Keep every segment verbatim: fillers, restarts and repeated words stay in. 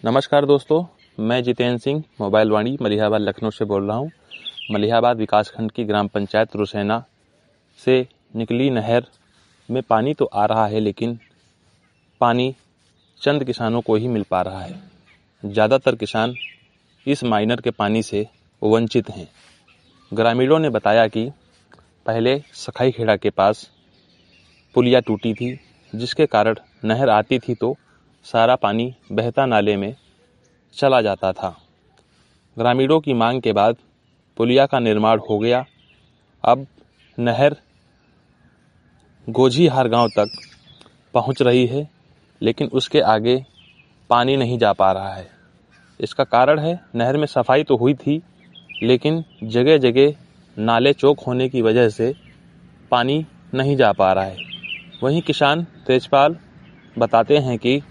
नमस्कार दोस्तों, मैं जितेंद्र सिंह मोबाइल वाणी मलिहाबाद लखनऊ से बोल रहा हूँ। मलिहाबाद विकासखंड की ग्राम पंचायत रुसैना से निकली नहर में पानी तो आ रहा है, लेकिन पानी चंद किसानों को ही मिल पा रहा है। ज़्यादातर किसान इस माइनर के पानी से वंचित हैं। ग्रामीणों ने बताया कि पहले सखाई खेड़ा के पास पुलिया टूटी थी, जिसके कारण नहर आती थी तो सारा पानी बहता नाले में चला जाता था। ग्रामीणों की मांग के बाद पुलिया का निर्माण हो गया। अब नहर गोझीहार गांव तक पहुंच रही है, लेकिन उसके आगे पानी नहीं जा पा रहा है। इसका कारण है, नहर में सफाई तो हुई थी, लेकिन जगह जगह नाले चौक होने की वजह से पानी नहीं जा पा रहा है। वहीं किसान तेजपाल बताते हैं कि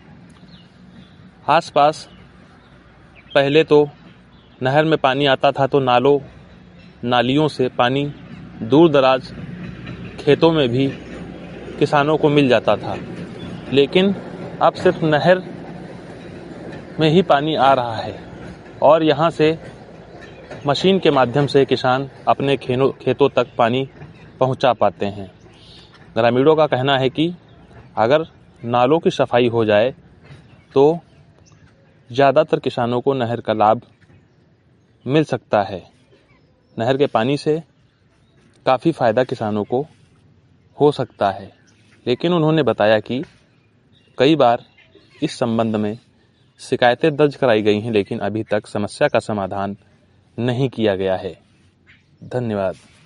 आसपास पहले तो नहर में पानी आता था तो नालों नालियों से पानी दूर दराज खेतों में भी किसानों को मिल जाता था, लेकिन अब सिर्फ नहर में ही पानी आ रहा है और यहाँ से मशीन के माध्यम से किसान अपने खेतों तक पानी पहुँचा पाते हैं। ग्रामीणों का कहना है कि अगर नालों की सफाई हो जाए तो ज़्यादातर किसानों को नहर का लाभ मिल सकता है। नहर के पानी से काफ़ी फ़ायदा किसानों को हो सकता है, लेकिन उन्होंने बताया कि कई बार इस संबंध में शिकायतें दर्ज कराई गई हैं, लेकिन अभी तक समस्या का समाधान नहीं किया गया है। धन्यवाद।